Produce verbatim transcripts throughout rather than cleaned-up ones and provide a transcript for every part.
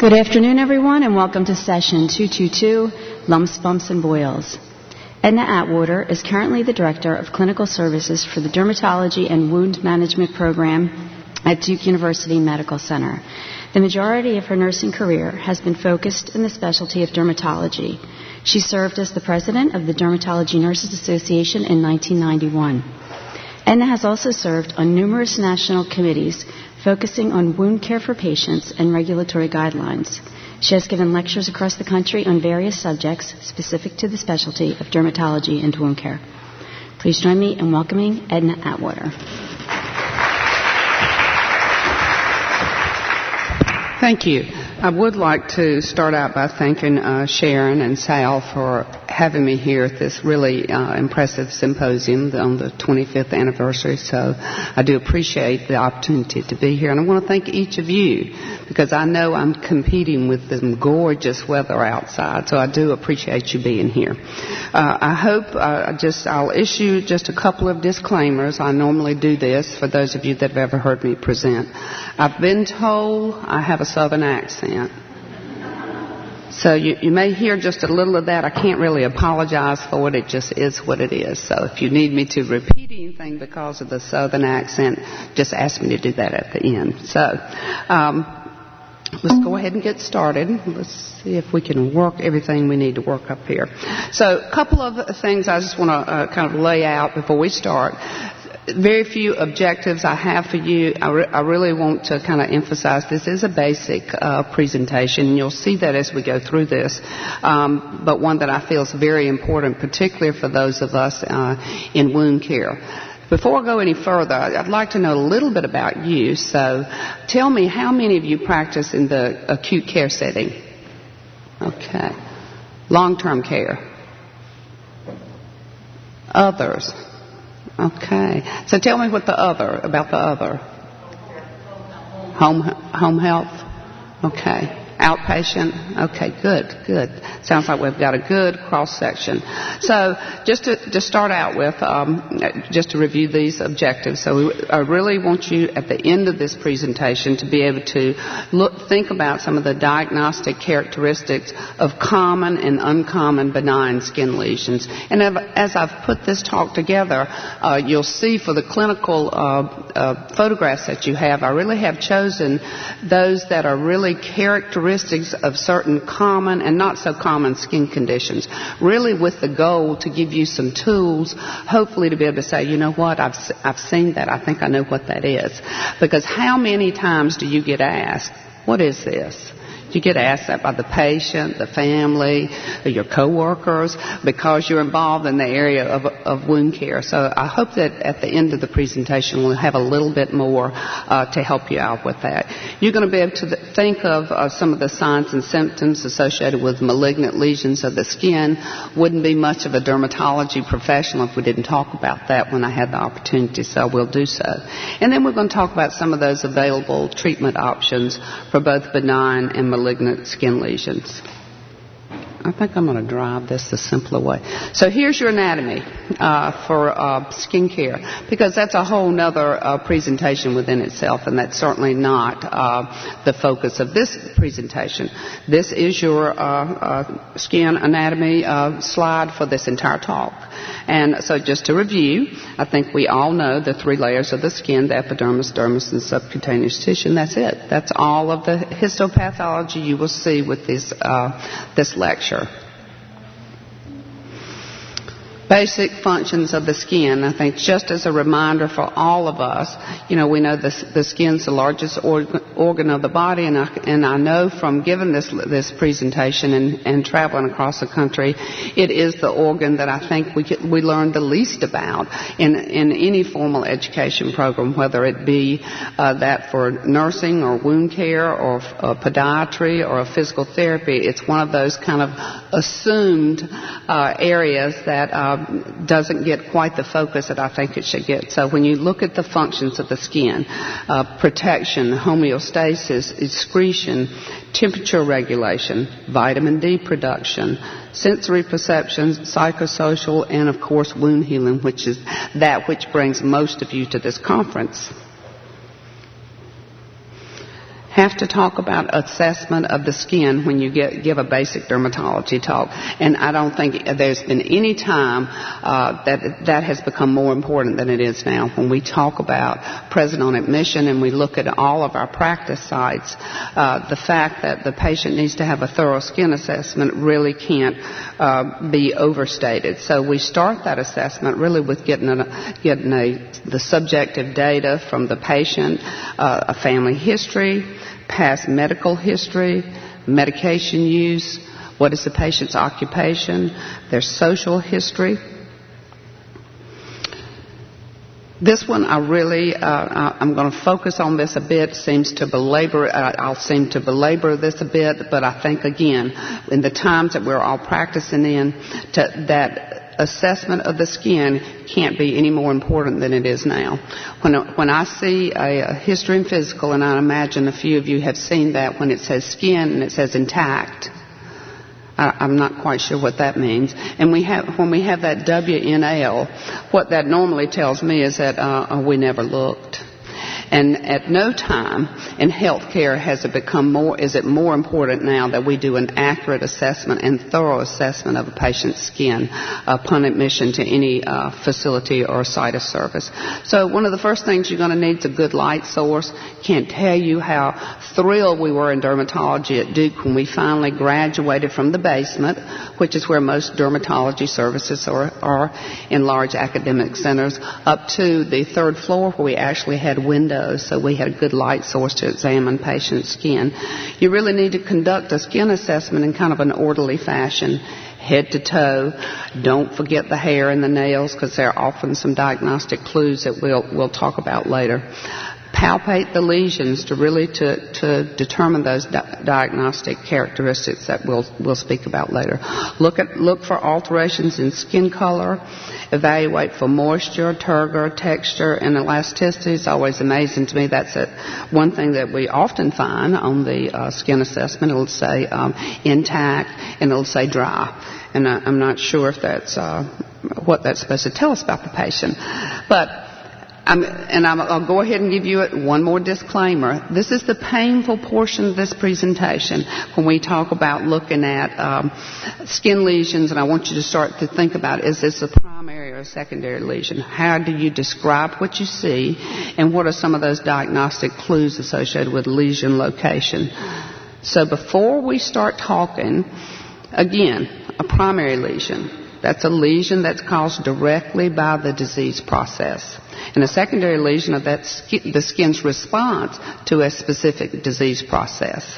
Good afternoon, everyone, and welcome to session two twenty-two, Lumps, Bumps, and Boils. Edna Atwater is currently the Director of Clinical Services for the Dermatology and Wound Management Program at Duke University Medical Center. The majority of her nursing career has been focused in the specialty of dermatology. She served as the President of the Dermatology Nurses Association in nineteen ninety-one. Edna has also served on numerous national committees focusing on wound care for patients and regulatory guidelines. She has given lectures across the country on various subjects specific to the specialty of dermatology and wound care. Please join me in welcoming Edna Atwater. Thank you. I would like to start out by thanking uh, Sharon and Sal for having me here at this really uh, impressive symposium on the twenty-fifth anniversary. So I do appreciate the opportunity to be here. And I want to thank each of you because I know I'm competing with the gorgeous weather outside. So I do appreciate you being here. Uh, I hope uh, just I'll issue just a couple of disclaimers. I normally do this for those of you that have ever heard me present. I've been told I have a Southern accent. So you, you may hear just a little of that. I can't really apologize for it. It just is what it is. So if you need me to repeat anything because of the Southern accent, just ask me to do that at the end. So um, let's go ahead and get started. Let's see if we can work everything we need to work up here. So a couple of things I just want to uh, kind of lay out before we start. Very few objectives I have for you. I, re- I really want to kind of emphasize this is a basic uh, presentation, and you'll see that as we go through this, um, but one that I feel is very important, particularly for those of us uh, in wound care. Before I go any further, I'd like to know a little bit about you. So tell me, how many of you practice in the acute care setting? Okay. Long-term care? Others? Okay. So tell me what the other, about the other. Home, home health? Okay. Outpatient? Okay, good, good. Sounds like we've got a good cross-section. So just to, to start out with, um, just to review these objectives. So we, I really want you at the end of this presentation to be able to look, think about some of the diagnostic characteristics of common and uncommon benign skin lesions. And as I've put this talk together, uh, you'll see for the clinical uh, uh, photographs that you have, I really have chosen those that are really characteristic of certain common and not so common skin conditions, really with the goal to give you some tools, hopefully to be able to say, you know what, I've, I've seen that, I think I know what that is. Because how many times do you get asked, what is this? You get asked that by the patient, the family, your coworkers, because you're involved in the area of, of wound care. So I hope that at the end of the presentation we'll have a little bit more uh, to help you out with that. You're going to be able to think of uh, some of the signs and symptoms associated with malignant lesions of the skin. Wouldn't be much of a dermatology professional if we didn't talk about that when I had the opportunity, so we'll do so. And then we're going to talk about some of those available treatment options for both benign and malignant malignant skin lesions. I think I'm going to drive this the simpler way. So here's your anatomy uh, for uh, skin care, because that's a whole other uh, presentation within itself, and that's certainly not uh, the focus of this presentation. This is your uh, uh, skin anatomy uh, slide for this entire talk. And so just to review, I think we all know the three layers of the skin, the epidermis, dermis, and subcutaneous tissue, and that's it. That's all of the histopathology you will see with this, uh, this lecture. Basic functions of the skin, I think, just as a reminder for all of us. You know, we know the, the skin's the largest organ, organ of the body, and I, and I know from giving this this presentation and, and traveling across the country, it is the organ that I think we we learn the least about in in any formal education program, whether it be uh, that for nursing or wound care or uh, podiatry or physical therapy. It's one of those kind of assumed uh, areas that uh, doesn't get quite the focus that I think it should get. So when you look at the functions of the skin, uh, protection, homeostasis, excretion, temperature regulation, vitamin D production, sensory perceptions, psychosocial, and of course wound healing, which is that which brings most of you to this conference. have to talk about assessment of the skin when you get, give a basic dermatology talk. And I don't think there's been any time uh, that that has become more important than it is now. When we talk about present on admission and we look at all of our practice sites, uh, the fact that the patient needs to have a thorough skin assessment really can't uh, be overstated. So we start that assessment really with getting, a, getting a, the subjective data from the patient, uh, a family history, past medical history, medication use, what is the patient's occupation, their social history. This one, I really, uh, I'm going to focus on this a bit. Seems to belabor, uh, I'll seem to belabor this a bit, but I think again, in the times that we're all practicing in, to, that assessment of the skin can't be any more important than it is now. When when I see a, a history and physical, and I imagine a few of you have seen that when it says skin and it says intact, I, I'm not quite sure what that means. And we have when we have that W N L, what that normally tells me is that uh, we never looked. And at no time in healthcare has it become more, is it more important now that we do an accurate assessment and thorough assessment of a patient's skin upon admission to any uh, facility or site of service. So one of the first things you're going to need is a good light source. Can't tell you how thrilled we were in dermatology at Duke when we finally graduated from the basement, which is where most dermatology services are, are in large academic centers, up to the third floor where we actually had windows. So we had a good light source to examine patients' skin. You really need to conduct a skin assessment in kind of an orderly fashion, head to toe. Don't forget the hair and the nails, because there are often some diagnostic clues that we'll, we'll talk about later. Palpate the lesions to really to, to determine those di- diagnostic characteristics that we'll we'll speak about later. Look at look for alterations in skin color. Evaluate for moisture, turgor, texture, and elasticity. It's always amazing to me. That's a, one thing that we often find on the uh, skin assessment. It'll say um, intact, and it'll say dry. And I, I'm not sure if that's uh, what that's supposed to tell us about the patient, but. I'm, and I'm, I'll go ahead and give you one more disclaimer. This is the painful portion of this presentation when we talk about looking at um, skin lesions, and I want you to start to think about, is this a primary or a secondary lesion? How do you describe what you see, and what are some of those diagnostic clues associated with lesion location? So before we start talking, again, a primary lesion. That's a lesion that's caused directly by the disease process. And a secondary lesion of that skin, the skin's response to a specific disease process.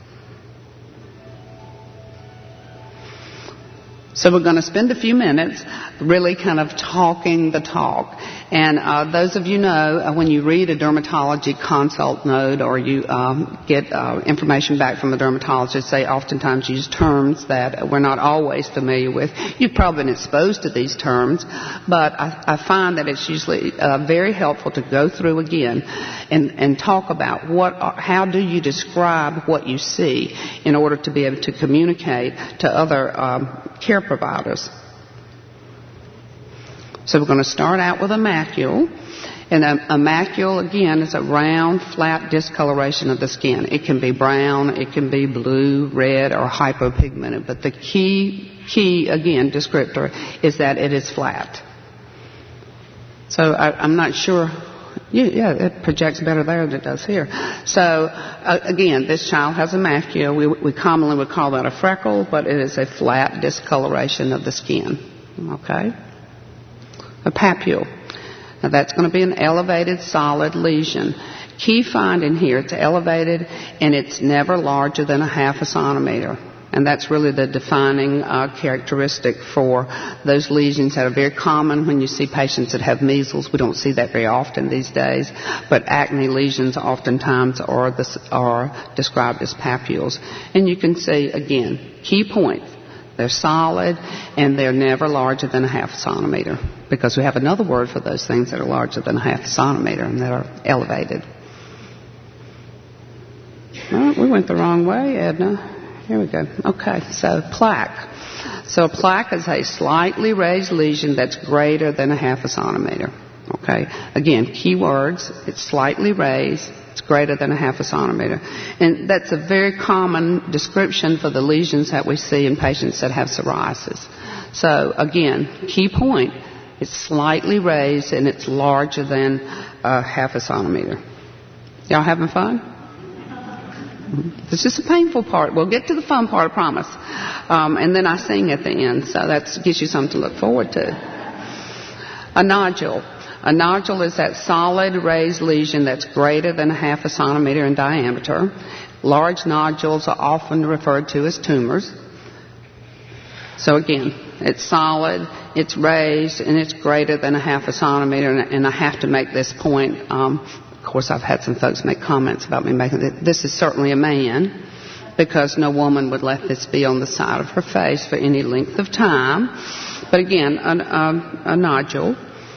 So we're going to spend a few minutes really kind of talking the talk. And uh, those of you know, uh, when you read a dermatology consult note or you um, get uh, information back from a dermatologist, they oftentimes use terms that we're not always familiar with. You've probably been exposed to these terms, but I, I find that it's usually uh, very helpful to go through again and, and talk about what, are, how do you describe what you see in order to be able to communicate to other um, care providers. So we're going to start out with a macule. And a, a macule, again, is a round, flat discoloration of the skin. It can be brown, it can be blue, red, or hypopigmented. But the key, key, again, descriptor is that it is flat. So I, I'm not sure. Yeah, it projects better there than it does here. So, uh, again, this child has a macule. We, we commonly would call that a freckle, but it is a flat discoloration of the skin. Okay? A papule. Now, that's going to be an elevated solid lesion. Key finding here, it's elevated, and it's never larger than a half a centimeter. And that's really the defining uh, characteristic for those lesions that are very common when you see patients that have measles. We don't see that very often these days, but acne lesions oftentimes are, the, are described as papules. And you can see, again, key point, they're solid and they're never larger than a half centimeter, because we have another word for those things that are larger than a half centimeter and that are elevated. Well, we went the wrong way, Edna. Here we go. Okay, so plaque. So a plaque is a slightly raised lesion that's greater than a half a centimeter. Okay, again, key words, it's slightly raised, It's greater than a half a centimeter. And that's a very common description for the lesions that we see in patients that have psoriasis. So, again, key point, it's slightly raised and it's larger than a half a centimeter. Y'all having fun? This is the painful part. We'll get to the fun part, I promise. Um, and then I sing at the end, so that gives you something to look forward to. A nodule. A nodule is that solid raised lesion that's greater than a half a centimeter in diameter. Large nodules are often referred to as tumors. So again, it's solid, it's raised, and it's greater than a half a centimeter. And I have to make this point. Um, of course, I've had some folks make comments about me making it. This is certainly a man, because no woman would let this be on the side of her face for any length of time. But again, a, a, a nodule.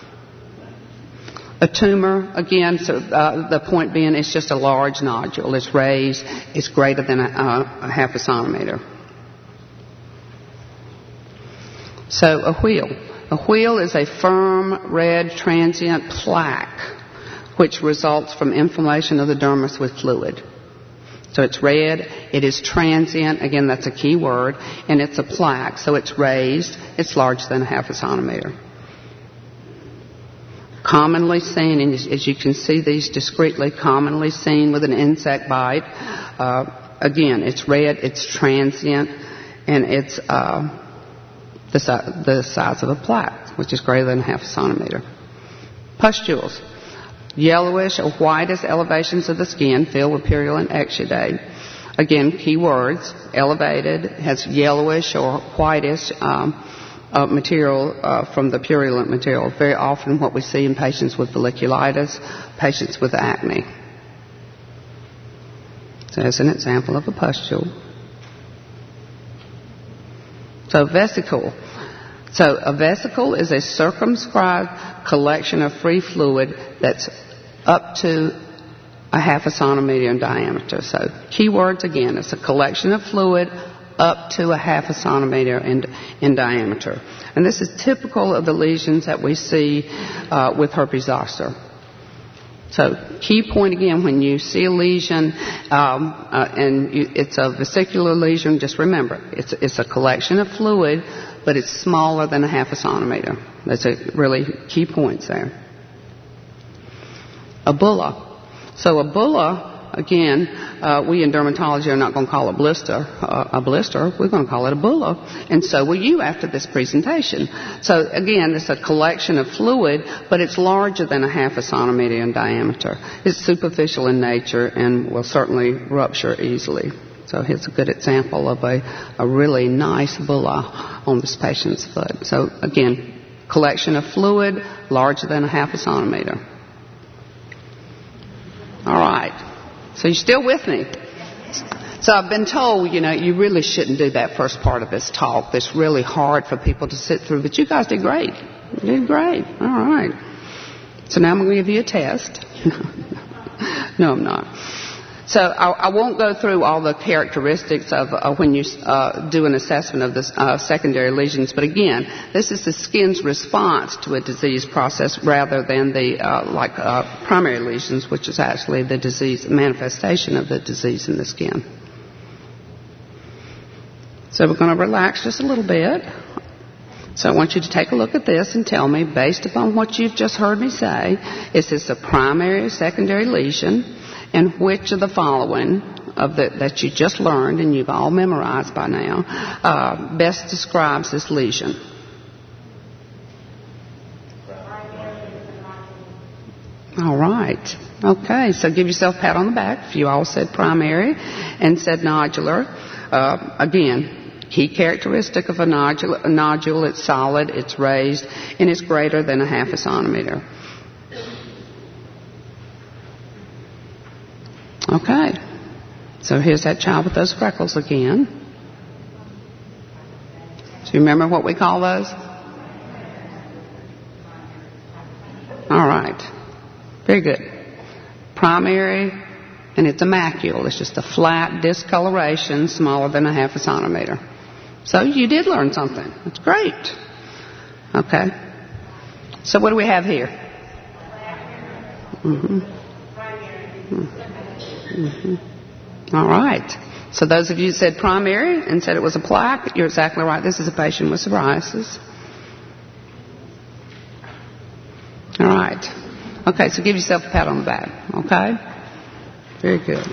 A tumor, again, so uh, the point being it's just a large nodule. It's raised. It's greater than a, a, a half a centimeter. So a wheal. A wheal is a firm, red, transient plaque which results from inflammation of the dermis with fluid. So it's red, it is transient, again that's a key word, and it's a plaque, so it's raised, it's larger than a half a centimeter. Commonly seen, and as you can see these discreetly, commonly seen with an insect bite. Uh, again, it's red, it's transient, and it's uh, the, si- the size of a plaque, which is greater than a half a centimeter. Pustules. Yellowish or whitish elevations of the skin filled with purulent exudate. Again, key words, elevated, has yellowish or whitish um, uh, material uh, from the purulent material. Very often what we see in patients with folliculitis, patients with acne. So as an example of a pustule. So vesicle. So a vesicle is a circumscribed collection of free fluid that's up to a half a centimeter in diameter. So key words again, it's a collection of fluid up to a half a centimeter in, in diameter. And this is typical of the lesions that we see uh, with herpes zoster. So key point again, when you see a lesion um, uh, and you, it's a vesicular lesion, just remember, it's, it's a collection of fluid, but it's smaller than a half a centimeter. That's a really key point there. A bulla. So a bulla, again, uh, we in dermatology are not going to call a blister uh, a blister. We're going to call it a bulla. And so will you after this presentation. So again, it's a collection of fluid, but it's larger than a half a centimeter in diameter. It's superficial in nature and will certainly rupture easily. So here's a good example of a, a really nice bulla on this patient's foot. So again, collection of fluid larger than a half a centimeter. All right. So you're still with me? So I've been told, you know, you really shouldn't do that first part of this talk. It's really hard for people to sit through. But you guys did great. You did great. All right. So now I'm going to give you a test. No, I'm not. So I, I won't go through all the characteristics of uh, when you uh, do an assessment of the uh, secondary lesions. But again, this is the skin's response to a disease process rather than the uh, like uh, primary lesions, which is actually the disease manifestation of the disease in the skin. So we're going to relax just a little bit. So I want you to take a look at this and tell me, based upon what you've just heard me say, is this a primary or secondary lesion? And which of the following of the, that you just learned and you've all memorized by now uh, best describes this lesion? All right. Okay, so give yourself a pat on the back if you all said primary and said nodular. Uh, again, key characteristic of a nodule, a nodule, it's solid, it's raised, and it's greater than a half a centimeter. Okay, so here's that child with those freckles again. Do you remember what we call those? All right, very good. Primary, and it's a macule. It's just a flat discoloration smaller than a half a centimeter. So you did learn something. That's great. Okay, so what do we have here? Mm-hmm. Mm-hmm. All right. So those of you who said primary and said it was a plaque, you're exactly right. This is a patient with psoriasis. All right. Okay, so give yourself a pat on the back. Okay? Very good.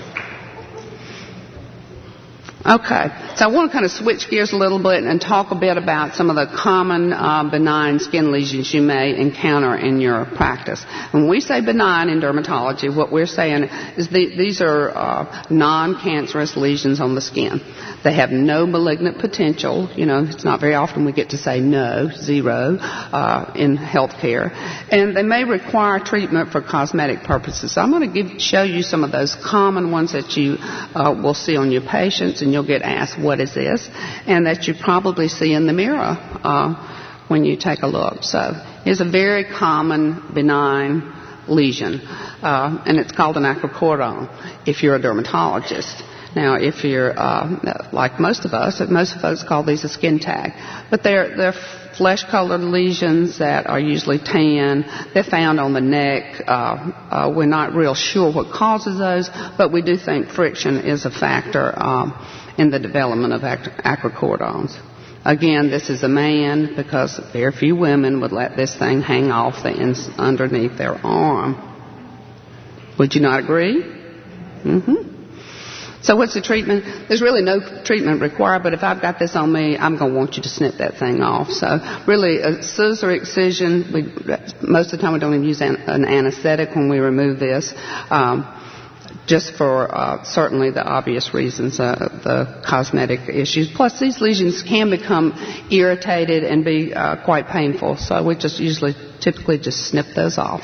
Okay, so I want to kind of switch gears a little bit and talk a bit about some of the common uh, benign skin lesions you may encounter in your practice. When we say benign in dermatology, what we're saying is the, these are uh, non-cancerous lesions on the skin. They have no malignant potential. You know, it's not very often we get to say no, zero, uh, in healthcare. And they may require treatment for cosmetic purposes. So I'm going to give, show you some of those common ones that you uh, will see on your patients, and you'll get asked, what is this? And that you probably see in the mirror uh, when you take a look. So it's a very common benign lesion, uh, and it's called an acrocordon if you're a dermatologist. Now, if you're uh, like most of us, most folks call these a skin tag, but they're they're flesh-colored lesions that are usually tan. They're found on the neck. Uh, uh, we're not real sure what causes those, but we do think friction is a factor um, in the development of ac- acrocordons. Again, this is a man because very few women would let this thing hang off the ins- underneath their arm. Would you not agree? Mm-hmm. So what's the treatment? There's really no treatment required, but if I've got this on me, I'm going to want you to snip that thing off. So really, a scissor excision, we, most of the time we don't even use an, an anesthetic when we remove this, um, just for uh, certainly the obvious reasons, uh, the cosmetic issues. Plus, these lesions can become irritated and be uh, quite painful, so we just usually typically just snip those off.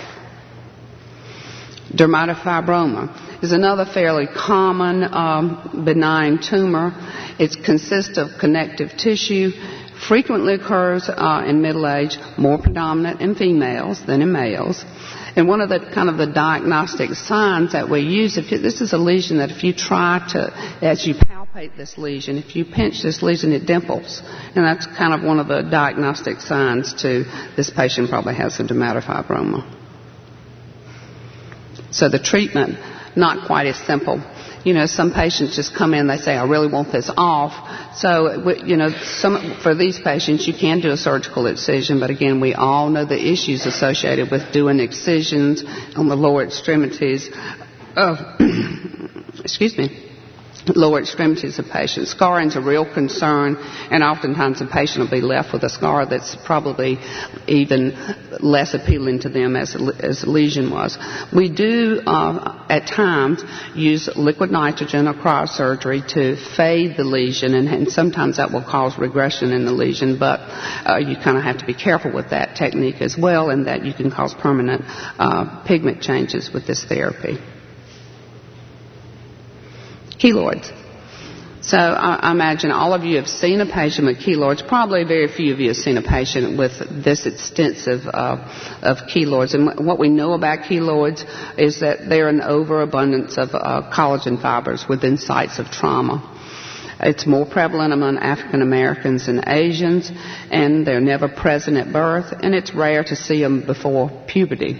Dermatofibroma is another fairly common um, benign tumor. It consists of connective tissue, frequently occurs uh, in middle age, more predominant in females than in males. And one of the kind of the diagnostic signs that we use, if you, this is a lesion that if you try to, as you palpate this lesion, if you pinch this lesion, it dimples. And that's kind of one of the diagnostic signs to this patient probably has a dermatofibroma. So the treatment, not quite as simple. You know, some patients just come in, they say, I really want this off. So, you know, some, for these patients, you can do a surgical excision, but again, we all know the issues associated with doing excisions on the lower extremities of, excuse me, lower extremities of patients. Scarring's a real concern, and oftentimes the patient will be left with a scar that's probably even less appealing to them as, as the lesion was. We do, uh, at times, use liquid nitrogen or cryosurgery to fade the lesion, and, and sometimes that will cause regression in the lesion, but uh, you kind of have to be careful with that technique as well, and that you can cause permanent uh, pigment changes with this therapy. Keloids. So I, I imagine all of you have seen a patient with keloids. Probably very few of you have seen a patient with this extensive uh, of keloids. And what we know about keloids is that they're an overabundance of uh, collagen fibers within sites of trauma. It's more prevalent among African Americans and Asians, and they're never present at birth, and it's rare to see them before puberty.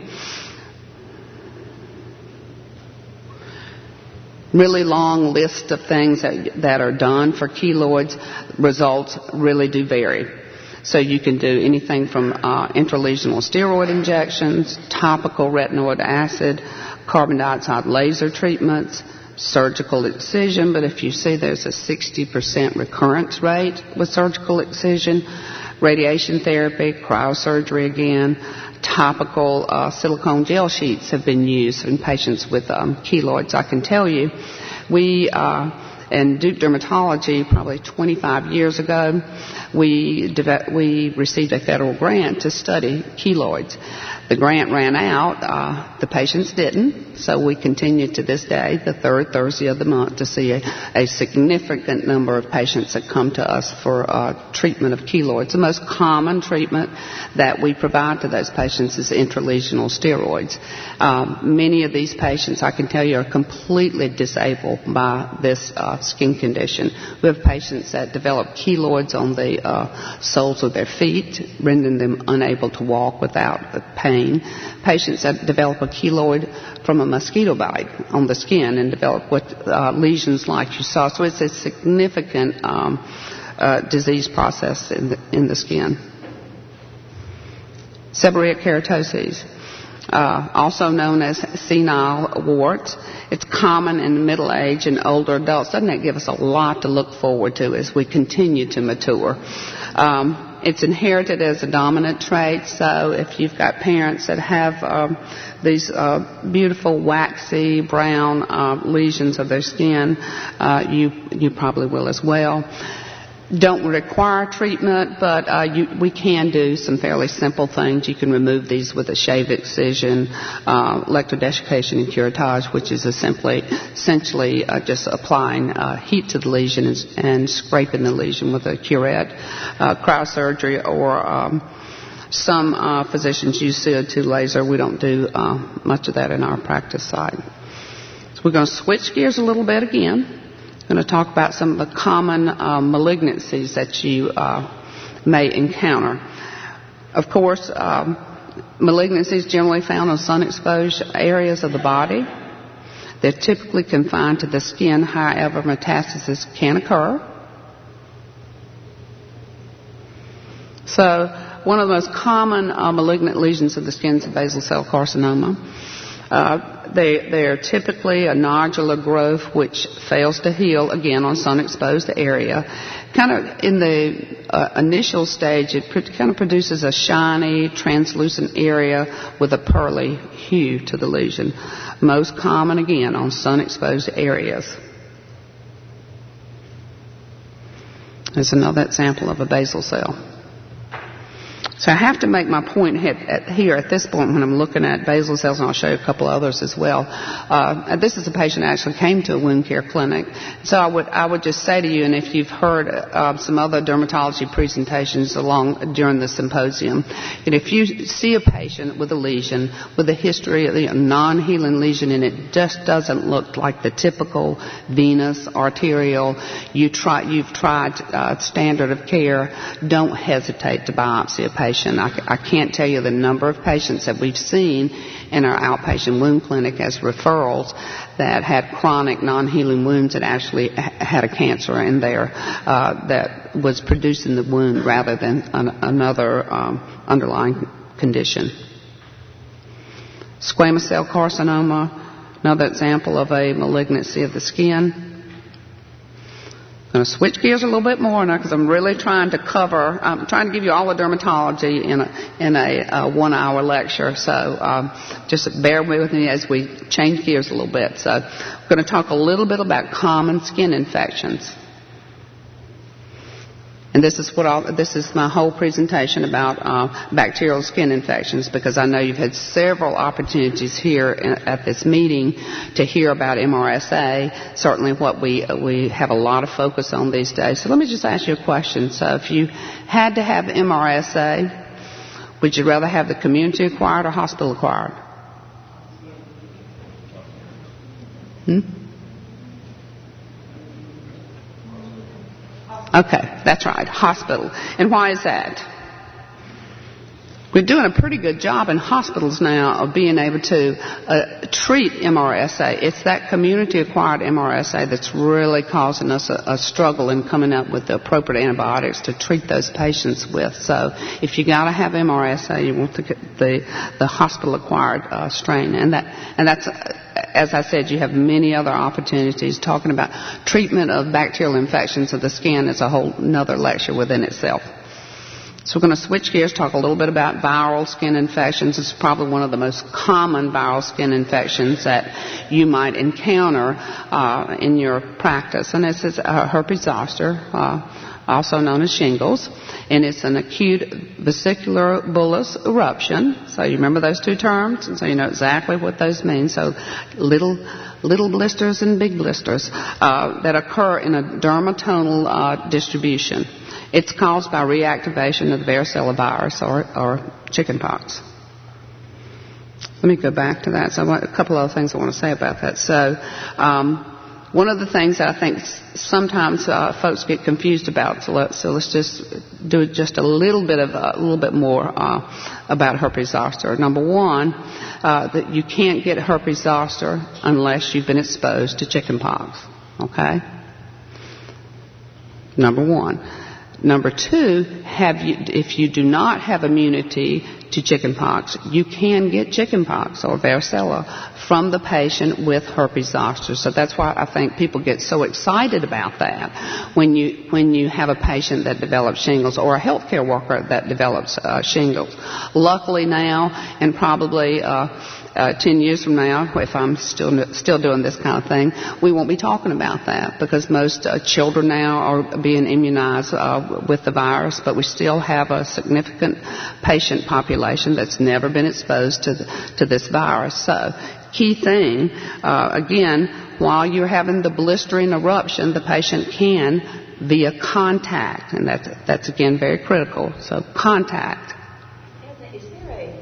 Really long list of things that, that are done for keloids. Results really do vary. So you can do anything from uh, intralesional steroid injections, topical retinoid acid, carbon dioxide laser treatments, surgical excision, but if you see there's a sixty percent recurrence rate with surgical excision, radiation therapy, cryosurgery again, topical uh, silicone gel sheets have been used in patients with um, keloids. I can tell you, we uh, in Duke Dermatology probably twenty-five years ago, we de- we received a federal grant to study keloids. The grant ran out. Uh, the patients didn't, so we continue to this day, the third Thursday of the month, to see a, a significant number of patients that come to us for uh, treatment of keloids. The most common treatment that we provide to those patients is intralesional steroids. Um, many of these patients, I can tell you, are completely disabled by this uh, uh, skin condition. We have patients that develop keloids on the uh, soles of their feet, rendering them unable to walk without the pain. Patients that develop a keloid from a mosquito bite on the skin and develop what uh, lesions like you saw. So it's a significant um, uh, disease process in the, in the skin. Seborrheic keratoses, uh, also known as senile warts. It's common in middle age and older adults. Doesn't that give us a lot to look forward to as we continue to mature? Um, it's inherited as a dominant trait, so if you've got parents that have um, these uh, beautiful waxy brown uh, lesions of their skin, uh, you you probably will as well. Don't require treatment, but uh, you, we can do some fairly simple things. You can remove these with a shaved excision, uh, electrodesiccation and curettage, which is a simply, essentially uh, just applying uh, heat to the lesion and, and scraping the lesion with a curette, uh, cryosurgery, or um, some uh, physicians use C O two laser. We don't do uh, much of that in our practice side. So we're going to switch gears a little bit again. I'm going to talk about some of the common uh, malignancies that you uh, may encounter. Of course, um, malignancies generally found on sun-exposed areas of the body. They're typically confined to the skin. However, metastasis can occur. So one of the most common uh, malignant lesions of the skin is basal cell carcinoma. Uh, they, they are typically a nodular growth which fails to heal, again, on sun-exposed area. Kind of in the uh, initial stage, it pr- kind of produces a shiny, translucent area with a pearly hue to the lesion. Most common, again, on sun-exposed areas. There's another example of a basal cell. So I have to make my point here at this point when I'm looking at basal cells, and I'll show you a couple others as well. Uh, this is a patient that actually came to a wound care clinic. So I would I would just say to you, and if you've heard uh, some other dermatology presentations along during the symposium, and if you see a patient with a lesion with a history of a non-healing lesion and it just doesn't look like the typical venous, arterial, you try you've tried uh, standard of care, don't hesitate to biopsy a patient. I, I can't tell you the number of patients that we've seen in our outpatient wound clinic as referrals that had chronic non-healing wounds that actually had a cancer in there uh, that was producing the wound rather than an, another um, underlying condition. Squamous cell carcinoma, another example of a malignancy of the skin. I'm going to switch gears a little bit more now because I'm really trying to cover, I'm trying to give you all the dermatology in a, in a uh, one-hour lecture. So um, just bear with me as we change gears a little bit. So I'm going to talk a little bit about common skin infections. And this is what I'll, this is my whole presentation about uh, bacterial skin infections, because I know you've had several opportunities here in, at this meeting to hear about M R S A. Certainly, what we we have a lot of focus on these days. So let me just ask you a question. So if you had to have M R S A, would you rather have the community acquired or hospital acquired? Hmm? Okay, that's right, hospital. And why is that? We're doing a pretty good job in hospitals now of being able to uh, treat M R S A. It's that community-acquired M R S A that's really causing us a, a struggle in coming up with the appropriate antibiotics to treat those patients with. So if you got to have M R S A, you want the the, the hospital-acquired uh, strain, and that and that's. Uh, As I said, you have many other opportunities. Talking about treatment of bacterial infections of the skin is a whole another lecture within itself. So we're going to switch gears, talk a little bit about viral skin infections. It's probably one of the most common viral skin infections that you might encounter uh, in your practice. And this is uh, herpes zoster, uh, also known as shingles. And it's an acute vesicular bullous eruption. So you remember those two terms, and so you know exactly what those mean. So little little blisters and big blisters uh, that occur in a dermatonal uh, distribution. It's caused by reactivation of the varicella virus or, or chickenpox. Let me go back to that. So I want, a couple other things I want to say about that. So um, one of the things that I think sometimes uh, folks get confused about, so, let, so let's just do just a little bit of a little bit more uh, about herpes zoster. Number one, uh, that you can't get herpes zoster unless you've been exposed to chickenpox. Okay. Number one. Number two, have you, if you do not have immunity to chickenpox, you can get chickenpox or varicella from the patient with herpes zoster. So that's why I think people get so excited about that when you when you have a patient that develops shingles or a healthcare worker that develops uh, shingles. Luckily now, and probably uh, Uh, ten years from now, if I'm still still doing this kind of thing, we won't be talking about that because most uh, children now are being immunized uh, with the virus, but we still have a significant patient population that's never been exposed to the, to this virus. So, key thing, uh, again, while you're having the blistering eruption, the patient can via contact, and that's that's again very critical. So, contact. Is there a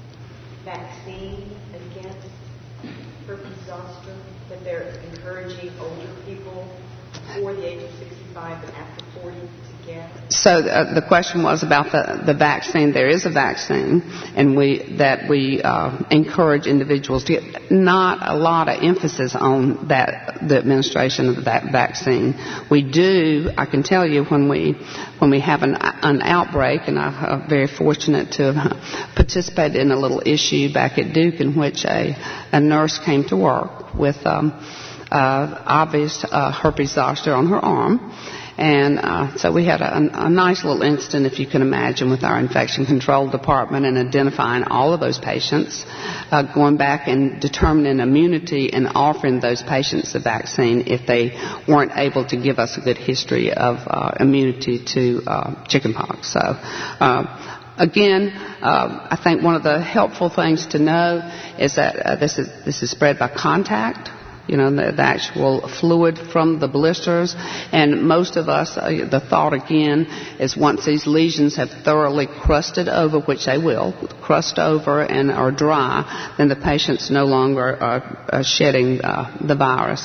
vaccine against herpes zoster that they're encouraging older people before the age of sixty-five and after forty to get? So uh, the question was about the, the vaccine. There is a vaccine, and we that we uh, encourage individuals to get. Not a lot of emphasis on that, the administration of that vaccine. We do. I can tell you when we when we have an an outbreak, and I'm very fortunate to participate in a little issue back at Duke in which a a nurse came to work with um, uh, obvious uh, herpes zoster on her arm. And uh, so we had a, a nice little incident, if you can imagine, with our infection control department and identifying all of those patients, uh, going back and determining immunity and offering those patients the vaccine if they weren't able to give us a good history of uh, immunity to uh, chickenpox. So, uh, again, uh, I think one of the helpful things to know is that uh, this is this is spread by contact. You know, the, the actual fluid from the blisters. And most of us, uh, the thought again is once these lesions have thoroughly crusted over, which they will, crust over and are dry, then the patients no longer are, are shedding uh, the virus.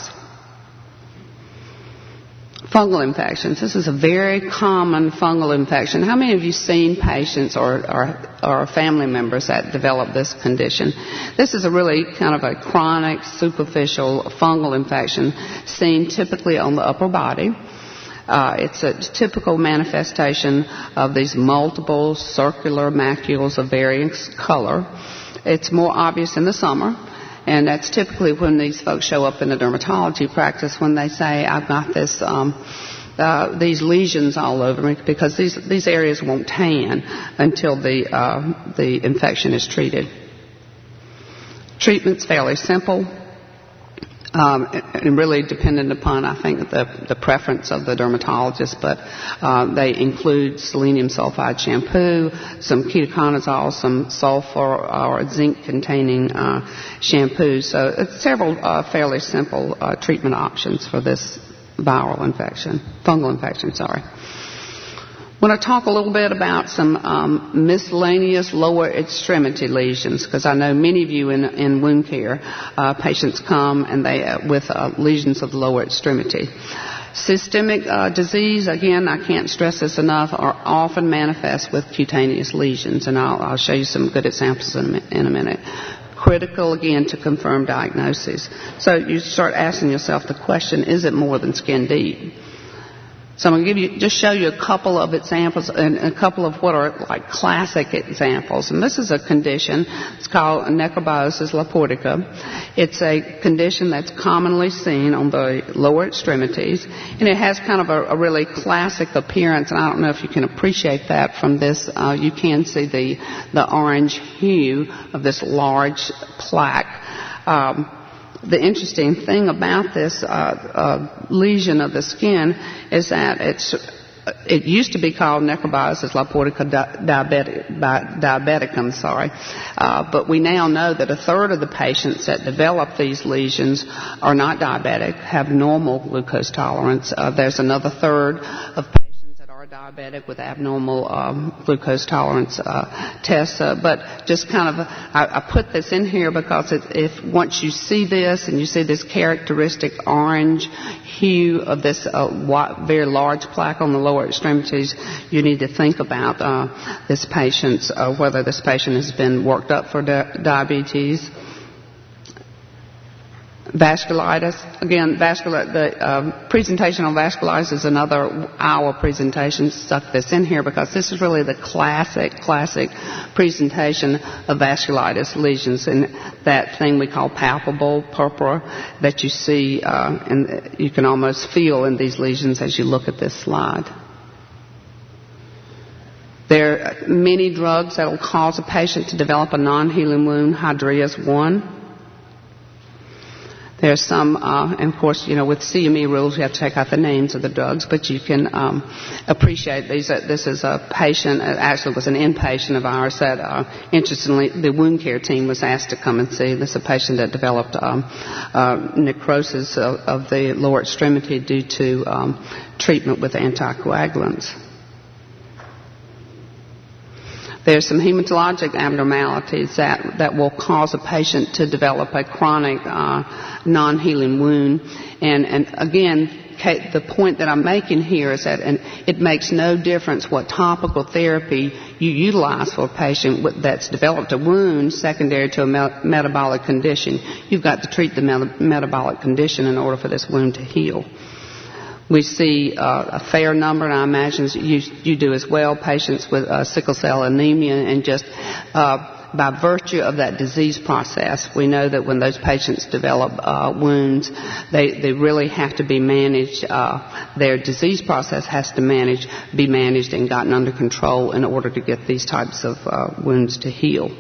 Fungal infections. This is a very common fungal infection. How many of you seen patients or, or, or family members that develop this condition? This is a really kind of a chronic, superficial fungal infection seen typically on the upper body. Uh, it's a typical manifestation of these multiple circular macules of varying color. It's more obvious in the summer. And that's typically when these folks show up in the dermatology practice when they say, I've got this, um, uh, these lesions all over me, because these, these areas won't tan until the, uh, the infection is treated. Treatment's fairly simple. Um, and really dependent upon, I think, the, the preference of the dermatologist, but uh, they include selenium sulfide shampoo, some ketoconazole, some sulfur or zinc-containing uh, shampoos. So it's several uh, fairly simple uh, treatment options for this viral infection, fungal infection, sorry. I want to talk a little bit about some um, miscellaneous lower extremity lesions, because I know many of you in, in wound care uh, patients come and they uh, with uh, lesions of the lower extremity. Systemic uh, disease, again, I can't stress this enough, are often manifest with cutaneous lesions, and I'll, I'll show you some good examples in, in a minute. Critical, again, to confirm diagnoses. So you start asking yourself the question, is it more than skin deep? So I'm going to give you, just show you a couple of examples and a couple of what are like classic examples. And this is a condition. It's called necrobiosis laportica. It's a condition that's commonly seen on the lower extremities, and it has kind of a, a really classic appearance. And I don't know if you can appreciate that from this. Uh, you can see the the orange hue of this large plaque. Um, The interesting thing about this uh, uh, lesion of the skin is that it's it used to be called necrobiosis laportica diabetic, diabeticum, sorry, uh, but we now know that a third of the patients that develop these lesions are not diabetic, have normal glucose tolerance. Uh, there's another third of patients that are are diabetic with abnormal um, glucose tolerance uh, tests. Uh, but just kind of, I, I put this in here because it, if once you see this and you see this characteristic orange hue of this uh, wide, very large plaque on the lower extremities, you need to think about uh, this patient's, uh, whether this patient has been worked up for di- diabetes. Vasculitis. Again, vascular, the uh, presentation on vasculitis is another hour presentation. Stuck this in here because this is really the classic, classic presentation of vasculitis lesions, and that thing we call palpable purpura that you see uh, and you can almost feel in these lesions as you look at this slide. There are many drugs that will cause a patient to develop a non-healing wound. Hydrea is one. There's some, uh, and of course, you know, with C M E rules, you have to take out the names of the drugs, but you can um, appreciate these. Uh, this is a patient, uh, actually was an inpatient of ours that, uh, interestingly, the wound care team was asked to come and see. This is a patient that developed um, uh, necrosis of, of the lower extremity due to um, treatment with anticoagulants. There's some hematologic abnormalities that, that will cause a patient to develop a chronic uh, non-healing wound. And, and again, Kate, the point that I'm making here is that and it makes no difference what topical therapy you utilize for a patient that's developed a wound secondary to a me- metabolic condition. You've got to treat the me- metabolic condition in order for this wound to heal. We see uh, a fair number, and I imagine you, you do as well, patients with uh, sickle cell anemia, and just uh, by virtue of that disease process, we know that when those patients develop uh, wounds, they, they really have to be managed. Uh, their disease process has to manage, be managed and gotten under control in order to get these types of uh, wounds to heal.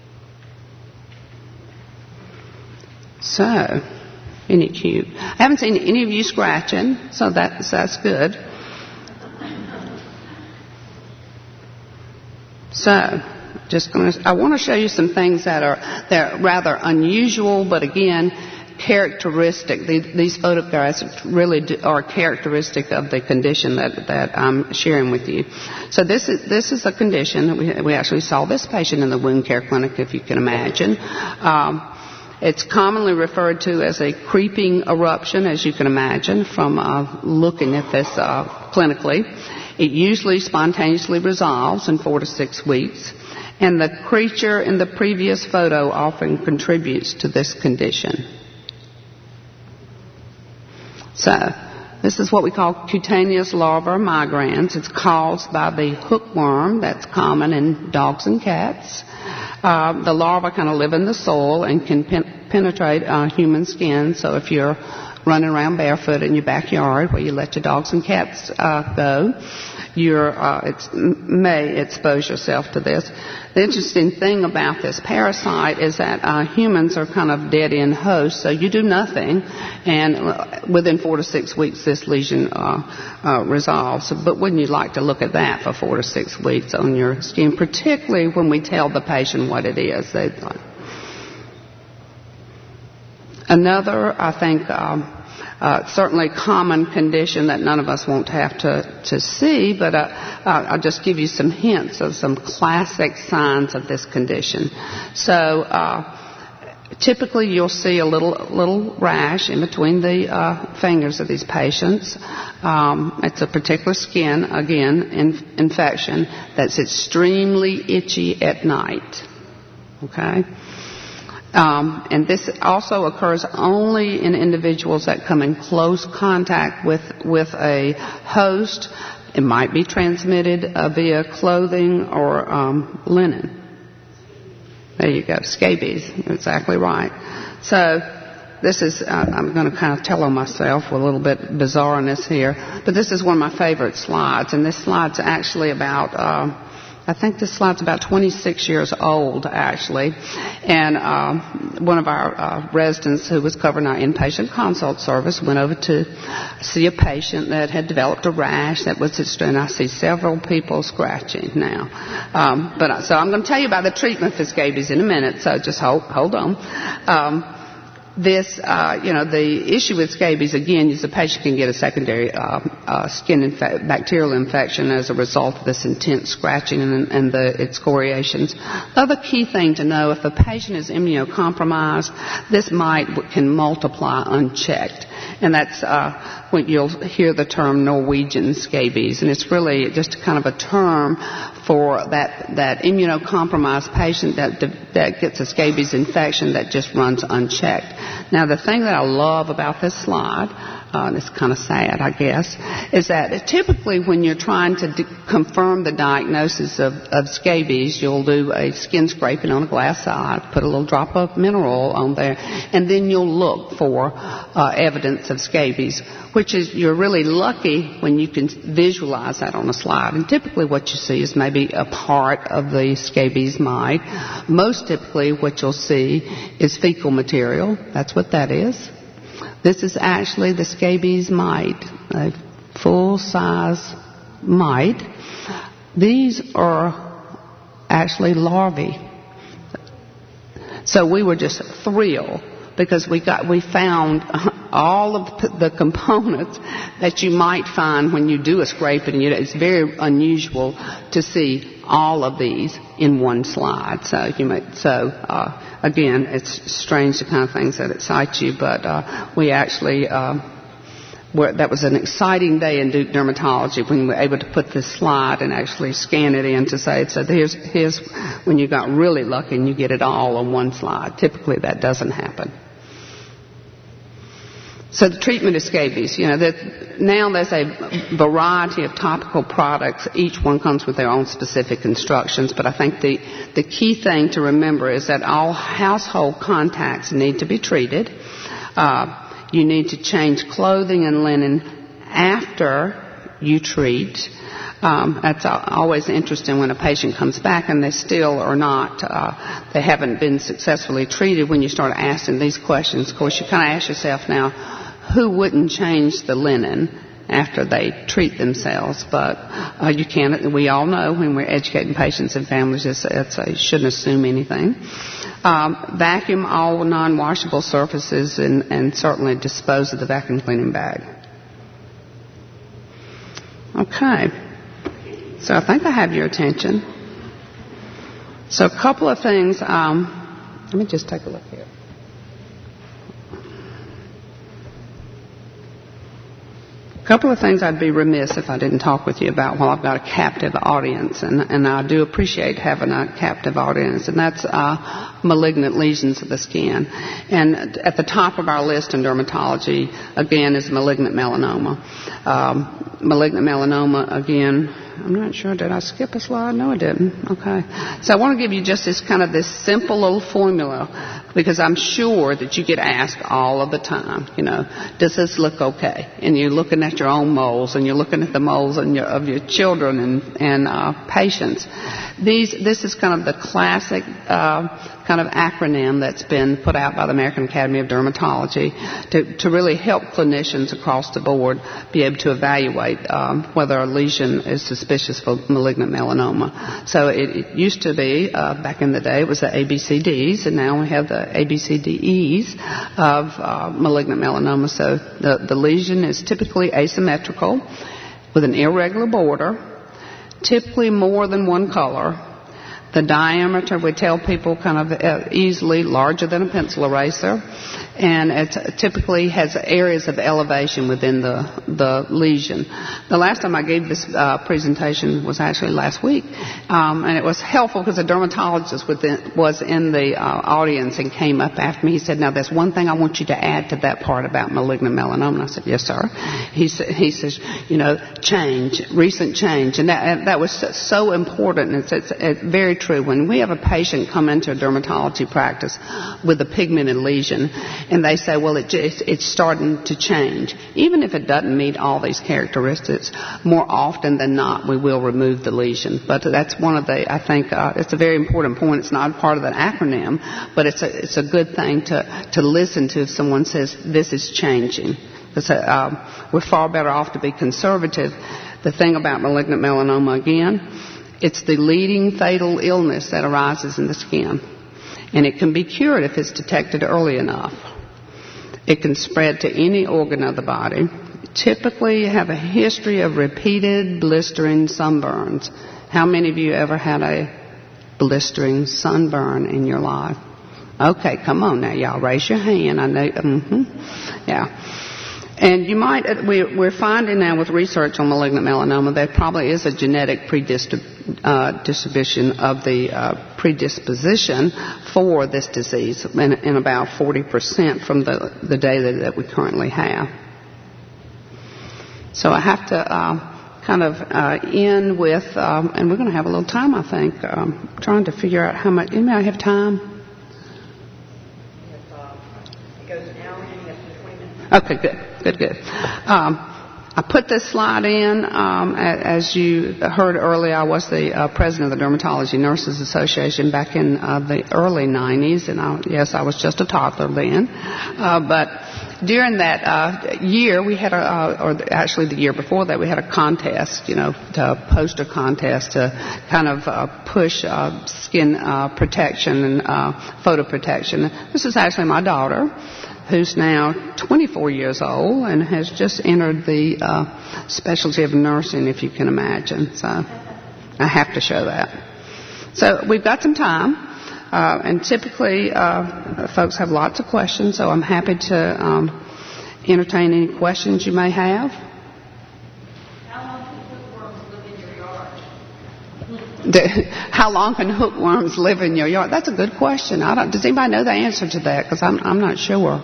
So, any cute. I haven't seen any of you scratching, so that's, that's good. So, just going to, I want to show you some things that are, that are rather unusual, but again, characteristic. These, these photographs really do, are characteristic of the condition that, that I'm sharing with you. So this is, this is a condition. We, we actually saw this patient in the wound care clinic, if you can imagine. Um, It's commonly referred to as a creeping eruption, as you can imagine from uh, looking at this uh, clinically. It usually spontaneously resolves in four to six weeks, and the creature in the previous photo often contributes to this condition. So, this is what we call cutaneous larva migrans. It's caused by the hookworm that's common in dogs and cats. Uh, the larvae kind of live in the soil and can pen- penetrate uh, human skin. So if you're running around barefoot in your backyard where you let your dogs and cats uh, go, you're, uh, it's, may expose yourself to this. The interesting thing about this parasite is that uh, humans are kind of dead-end hosts, so you do nothing, and within four to six weeks this lesion uh, uh, resolves. But wouldn't you like to look at that for four to six weeks on your skin, particularly when we tell the patient what it is? They, another, I think, um, Uh, certainly common condition that none of us won't have to, to see, but uh, uh, I'll just give you some hints of some classic signs of this condition. So uh, typically you'll see a little little rash in between the uh, fingers of these patients. Um, it's a particular skin, again, in, infection that's extremely itchy at night. Okay? Um, and this also occurs only in individuals that come in close contact with, with a host. It might be transmitted uh, via clothing or um, linen. There you go, scabies. Exactly right. So this is, uh, I'm going to kind of tell on myself with a little bit bizarreness here, but this is one of my favorite slides, and this slide's actually about... Uh, I think this slide's about twenty-six years old, actually. And um, one of our uh, residents who was covering our inpatient consult service went over to see a patient that had developed a rash that was extreme. I see several people scratching now. Um, but So I'm going to tell you about the treatment for scabies in a minute, so just hold, hold on. Um, this, uh, you know, the issue with scabies, again, is the patient can get a secondary uh, uh, skin infe- bacterial infection as a result of this intense scratching and, and the excoriations. The other key thing to know, if the patient is immunocompromised, this mite can multiply unchecked. And that's uh, when you'll hear the term Norwegian scabies. And it's really just kind of a term for that, that immunocompromised patient that, that gets a scabies infection that just runs unchecked. Now, the thing that I love about this slide, uh, and it's kind of sad, I guess, is that typically when you're trying to d- confirm the diagnosis of, of scabies, you'll do a skin scraping on a glass slide, put a little drop of mineral on there, and then you'll look for uh, evidence of scabies, which is, you're really lucky when you can visualize that on a slide. And typically what you see is maybe a part of the scabies mite. Most typically what you'll see is fecal material. That's what that is. This is actually the scabies mite, a full-size mite. These are actually larvae. So we were just thrilled because we got we found all of the components that you might find when you do a scraping. It's very unusual to see all of these in one slide. So you may, so uh, again, it's strange, the kind of things that excite you, but uh, we actually. Uh, Where that was an exciting day in Duke Dermatology when we were able to put this slide and actually scan it in to say, so here's, here's when you got really lucky and you get it all on one slide. Typically that doesn't happen. So the treatment of scabies, you know, that now there's a variety of topical products. Each one comes with their own specific instructions, but I think the, the key thing to remember is that all household contacts need to be treated. Uh, You need to change clothing and linen after you treat. Um, that's always interesting when a patient comes back and they still are not, uh, they haven't been successfully treated. When you start asking these questions, of course, you kind of ask yourself now, who wouldn't change the linen after they treat themselves? But uh, you can't. We all know when we're educating patients and families, it's, it's a, you shouldn't assume anything. Um, vacuum all non-washable surfaces and, and certainly dispose of the vacuum cleaning bag. Okay. So I think I have your attention. So a couple of things. Um, let me just take a look here. A couple of things I'd be remiss if I didn't talk with you about while I've got a captive audience, and, and I do appreciate having a captive audience, and that's uh, malignant lesions of the skin. And at the top of our list in dermatology, again, is malignant melanoma. Um, malignant melanoma, again, I'm not sure, did I skip a slide? No, I didn't. Okay. So I want to give you just this kind of this simple little formula, because I'm sure that you get asked all of the time, you know, does this look okay? And you're looking at your own moles, and you're looking at the moles in your, of your children and, and uh, patients. These, this is kind of the classic uh, kind of acronym that's been put out by the American Academy of Dermatology to, to really help clinicians across the board be able to evaluate um, whether a lesion is suspicious for malignant melanoma. So it, it used to be, uh, back in the day, it was the A B C Ds, and now we have the A B C D Es of uh, malignant melanoma. So the, the lesion is typically asymmetrical with an irregular border, typically more than one color. The diameter, we tell people, kind of uh, easily larger than a pencil eraser, and it typically has areas of elevation within the the lesion. The last time I gave this uh, presentation was actually last week, um, and it was helpful because a dermatologist within, was in the uh, audience and came up after me. He said, "Now, there's one thing I want you to add to that part about malignant melanoma." And I said, "Yes, sir." He said, "He says, you know, change, recent change," and that and that was so important. It's, it's, it's very true. When we have a patient come into a dermatology practice with a pigmented lesion and they say, well, it, it's, it's starting to change, even if it doesn't meet all these characteristics, more often than not we will remove the lesion. But that's one of the, I think, uh, it's a very important point. It's not part of the acronym, but it's a, it's a good thing to, to listen to if someone says this is changing. Because uh, we're far better off to be conservative. The thing about malignant melanoma, again, it's the leading fatal illness that arises in the skin. And it can be cured if it's detected early enough. It can spread to any organ of the body. Typically, you have a history of repeated blistering sunburns. How many of you ever had a blistering sunburn in your life? Okay, come on now, y'all. Raise your hand. I know. Mm-hmm. Yeah. And you might, we're finding now with research on malignant melanoma, there probably is a genetic predisposition of the uh, predisposition for this disease in, in about forty percent from the, the data that we currently have. So I have to uh, kind of uh, end with, um, and we're going to have a little time, I think, um, trying to figure out how much. Anybody have time? If, uh, it goes an hour and you have twenty minutes. Okay, good. Good, good. Um, I put this slide in. Um, as you heard earlier, I was the uh, president of the Dermatology Nurses Association back in uh, the early nineties, and I, yes, I was just a toddler then. Uh, but during that uh, year, we had a, uh, or actually the year before that, we had a contest, you know, a poster contest to kind of uh, push uh, skin uh, protection and uh, photo protection. This is actually my daughter, who's now twenty-four years old and has just entered the uh, specialty of nursing, if you can imagine. So I have to show that. So we've got some time, uh, and typically uh, folks have lots of questions, so I'm happy to um, entertain any questions you may have. How long can hookworms live in your yard? The, how long can hookworms live in your yard? That's a good question. I don't, does anybody know the answer to that? Because I'm, I'm not sure.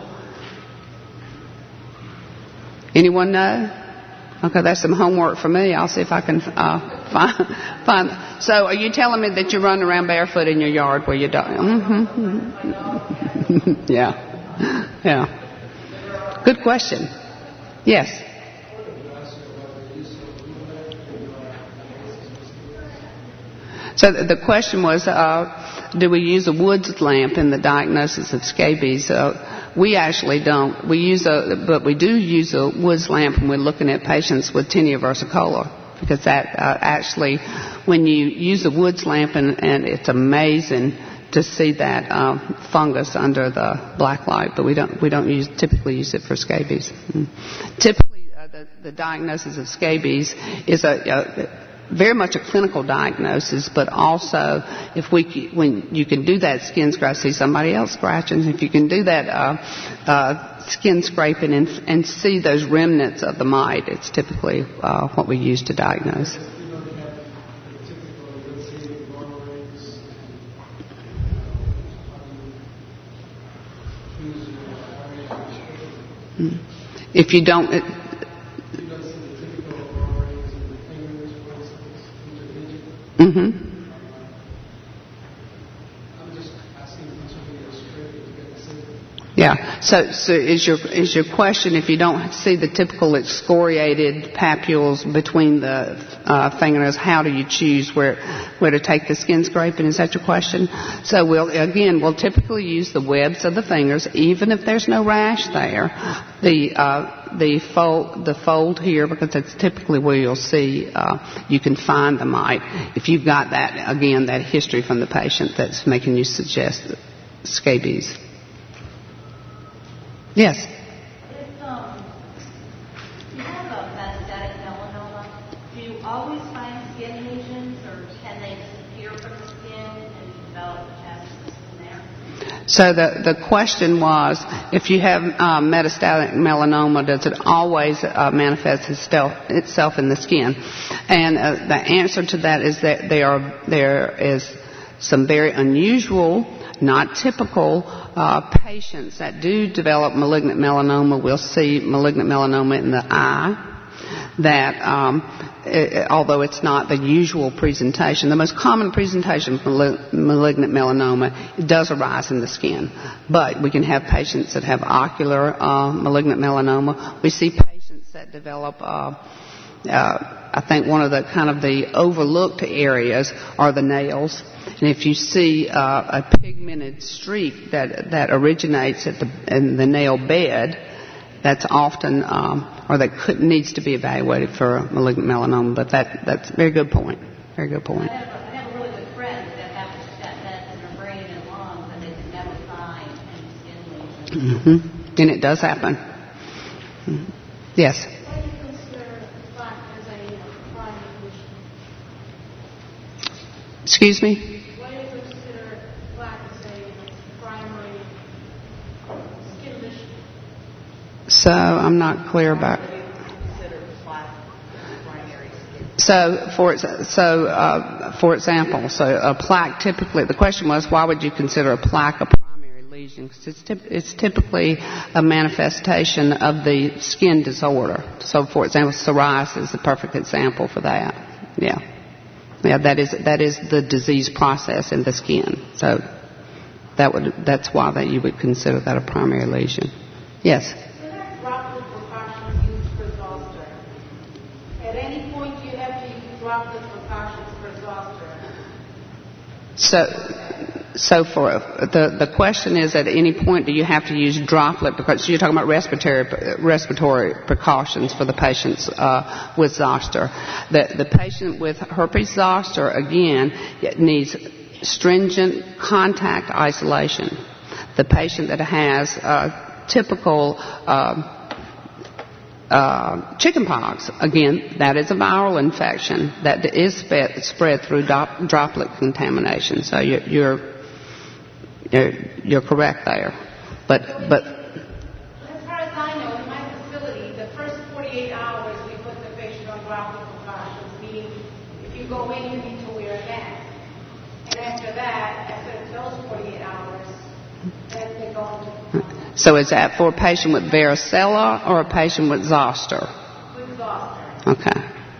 Anyone know? Okay, that's some homework for me. I'll see if I can uh, find, find. So are you telling me that you run around barefoot in your yard where you don't? Mm-hmm. Yeah. Yeah. Good question. Yes. So the question was, uh, do we use a Woods lamp in the diagnosis of scabies? Uh, we actually don't. We use a, but we do use a Woods lamp when we're looking at patients with tinea versicolor, because that uh, actually, when you use a Woods lamp, and, and it's amazing to see that uh, fungus under the black light, but we don't we don't use typically use it for scabies. Mm. Typically, uh, the, the diagnosis of scabies is a, a very much a clinical diagnosis, but also if we when you can do that skin scrape, see somebody else scratching, if you can do that uh, uh, skin scraping and, and see those remnants of the mite, it's typically uh, what we use to diagnose. If you don't. It, Mm-hmm. Yeah. So, so is your is your question, if you don't see the typical excoriated papules between the uh, fingernails, how do you choose where where to take the skin scraping? Is that your question? So we'll again we'll typically use the webs of the fingers, even if there's no rash there. The uh, the fold the fold here, because that's typically where you'll see uh, you can find the mite. If you've got that again that history from the patient that's making you suggest scabies. Yes. If um, you have a metastatic melanoma, do you always find skin lesions, or can they disappear from the skin and develop metastasis from there? So the the question was, if you have uh, metastatic melanoma, does it always uh, manifest itself, itself in the skin? And uh, the answer to that is that there are there is some very unusual, not typical uh, patients that do develop malignant melanoma. We'll see malignant melanoma in the eye that, um, it, although it's not the usual presentation, the most common presentation for malignant melanoma, it does arise in the skin. But we can have patients that have ocular uh, malignant melanoma. We see patients that develop uh, uh, I think one of the kind of the overlooked areas are the nails. And if you see uh, a pigmented streak that that originates at the in the nail bed, that's often um, or that could, needs to be evaluated for malignant melanoma. But that that's a very good point. Very good point. I have, a, I have a really good friend that has that meds in her brain and lungs, and they can never find any skin lesions. Mm-hmm. And it does happen. Yes. Why do you consider plaque as a primary condition? Excuse me? Why do you consider plaque as a primary skin condition? So I'm not clear about. So, for so uh, for example, so a plaque typically. The question was, why would you consider a plaque a primary lesion? Because it's, typ- it's typically a manifestation of the skin disorder. So, for example, psoriasis is a perfect example for that. Yeah, yeah, that is that is the disease process in the skin. So that would that's why that you would consider that a primary lesion. Yes. So, so for the the question is, at any point do you have to use droplet? Because you're talking about respiratory respiratory precautions for the patients uh, with zoster. The the patient with herpes zoster again needs stringent contact isolation. The patient that has uh, typical uh, Uh, chickenpox, again, that is a viral infection that is spread, spread through do- droplet contamination. So you're, you're you're you're correct there. But but as far as I know, in my facility, the first forty-eight hours we put the patient on droplet precautions, meaning if you go in, you need to wear a mask. And after that, after those forty-eight hours, then they go into So is that for a patient with varicella or a patient with zoster? With zoster. Okay.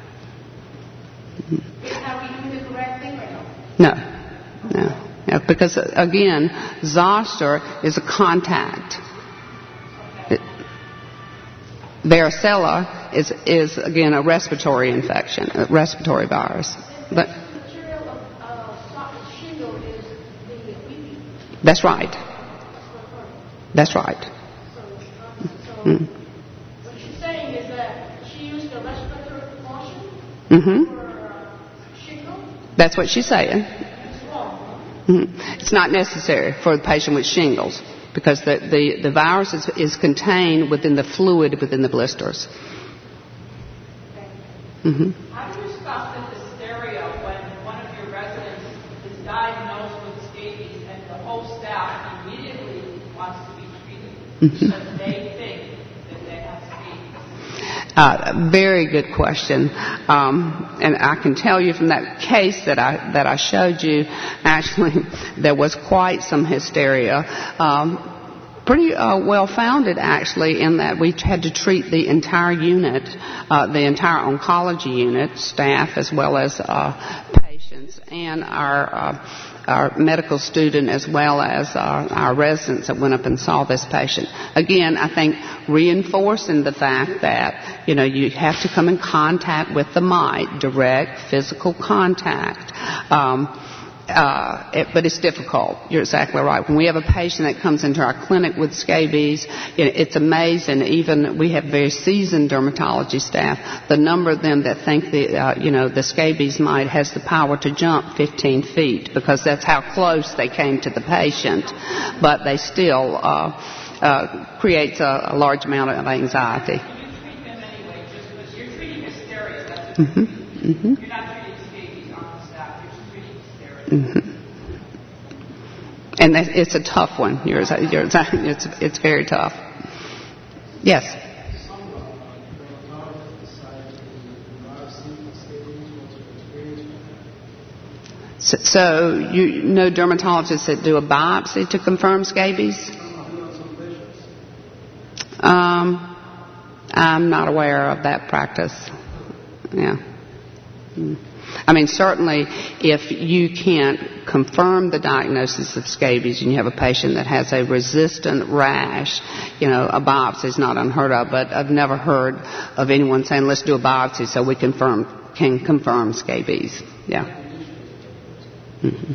Are we doing the correct thing or No. no? No. Yeah, because, again, zoster is a contact. Okay. It, varicella is, is, again, a respiratory infection, a respiratory virus. But the material of uh, shingle is the weeping. That's right. That's right. So, so Mm. what she's saying is that she used a respiratory precaution Mm-hmm. for uh, shingle. That's what she's saying. It's wrong. Mm-hmm. It's not necessary for the patient with shingles because the, the, the virus is, is contained within the fluid within the blisters. Mm-hmm. How do you stop the hysteria when one of your residents is diagnosed with scabies and the whole staff immediately wants to be treated Mm-hmm. because they think that they have scabies? Uh, very good question. Um, and I can tell you from that case that I that I showed you, actually, there was quite some hysteria. Um, pretty uh, well founded, actually, in that we had to treat the entire unit, uh, the entire oncology unit, staff as well as uh, patients, and our uh, our medical student as well as our, our residents that went up and saw this patient. Again, I think reinforcing the fact that, you know, you have to come in contact with the mite, direct physical contact. Um, Uh, it, but it's difficult. You're exactly right. When we have a patient that comes into our clinic with scabies, you know, it's amazing. Even we have very seasoned dermatology staff. The number of them that think the, uh, you know, the scabies mite has the power to jump fifteen feet because that's how close they came to the patient. But they still uh, uh, creates a, a large amount of anxiety. You treat them anyway, just because you're treating hysteria. That's Mm-hmm. Mm-hmm. You're not treating scabies on the staff. You're just treating hysteria. Mm-hmm. And that, it's a tough one. You're, you're, it's, it's very tough. Yes. So, so you know dermatologists that do a biopsy to confirm scabies? Um, I'm not aware of that practice. Yeah. Mm. I mean, certainly if you can't confirm the diagnosis of scabies and you have a patient that has a resistant rash, you know, a biopsy is not unheard of, but I've never heard of anyone saying, let's do a biopsy so we confirm, can confirm scabies. Yeah. Mm-hmm.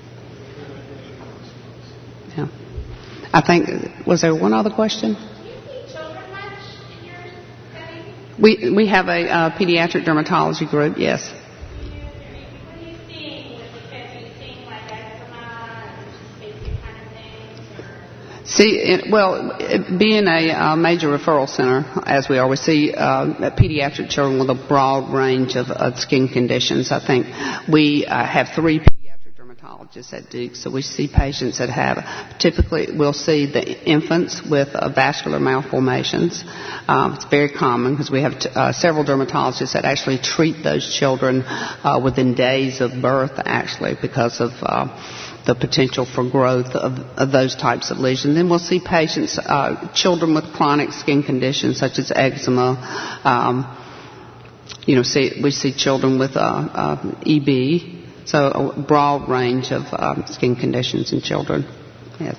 Yeah. I think, was there one other question? Do you see children much in your setting? We, we have a uh, pediatric dermatology group, yes. What are you seeing with the kids? Are you seeing like eczema and just basic kind of things? Or? See, it, well, it, being a uh, major referral center, as we are, we see uh, pediatric children with a broad range of, of skin conditions. I think we uh, have three pediatric dermatologists at Duke, so we see patients that have, typically we'll see the infants with uh, vascular malformations. Um, it's very common because we have t- uh, several dermatologists that actually treat those children uh, within days of birth, actually, because of uh, the potential for growth of, of those types of lesions. Then we'll see patients, uh, children with chronic skin conditions such as eczema. Um, you know, see, we see children with uh, uh, E B, so a broad range of um, skin conditions in children. Yes.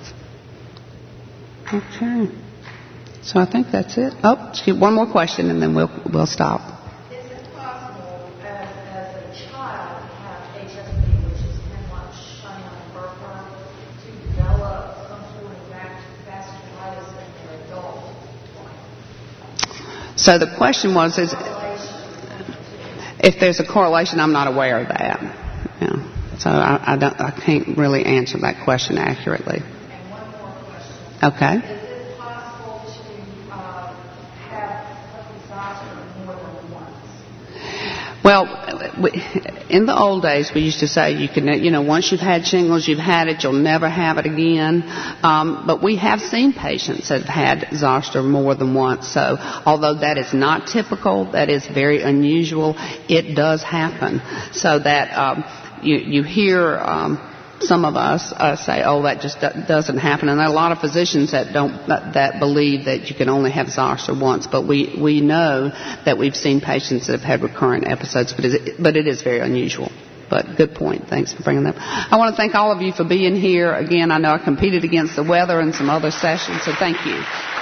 Okay. So I think that's it. Oh, excuse, one more question, and then we'll we'll stop. So the question was, is if there's a correlation, I'm not aware of that. Yeah. So I, I, don't, I can't really answer that question accurately. And one more question. Okay. Is it possible to uh, have herpes zoster more than once? Well, we, in the old days, we used to say you can, you know, once you've had shingles, you've had it, you'll never have it again. Um, but we have seen patients that have had zoster more than once. So, although that is not typical, that is very unusual, it does happen. So that um, you you hear. Um, Some of us uh, say, "Oh, that just do- doesn't happen," and there are a lot of physicians that don't that, that believe that you can only have zoster once. But we, we know that we've seen patients that have had recurrent episodes, but it, but it is very unusual. But good point. Thanks for bringing that up. I want to thank all of you for being here. Again, I know I competed against the weather and some other sessions, so thank you.